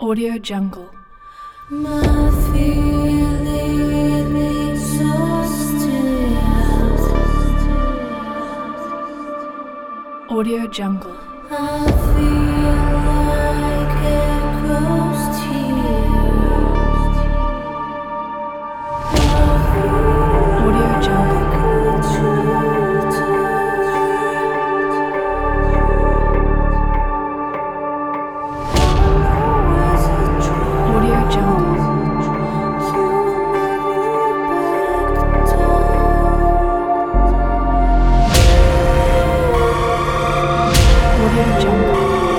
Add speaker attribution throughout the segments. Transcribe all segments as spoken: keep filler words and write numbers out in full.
Speaker 1: Audio Jungle.
Speaker 2: My feeling exhausted.
Speaker 1: Audio Jungle.
Speaker 2: I feel like a ghost here.
Speaker 1: Audio Jungle. Audio Jungle. Audio Jungle.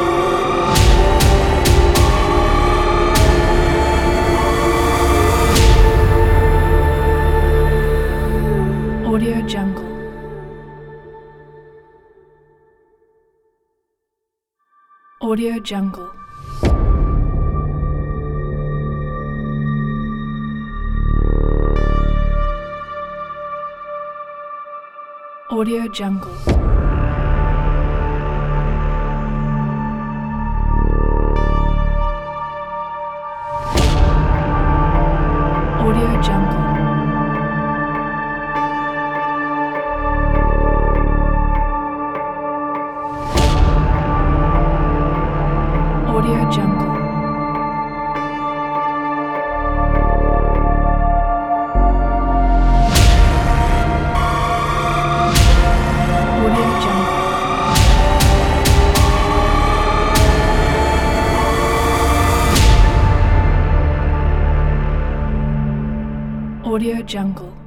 Speaker 1: Audio Jungle. Audio Jungle. Audio Jungle. Audio Jungle. Audio Jungle. Audio Jungle. Audio Jungle.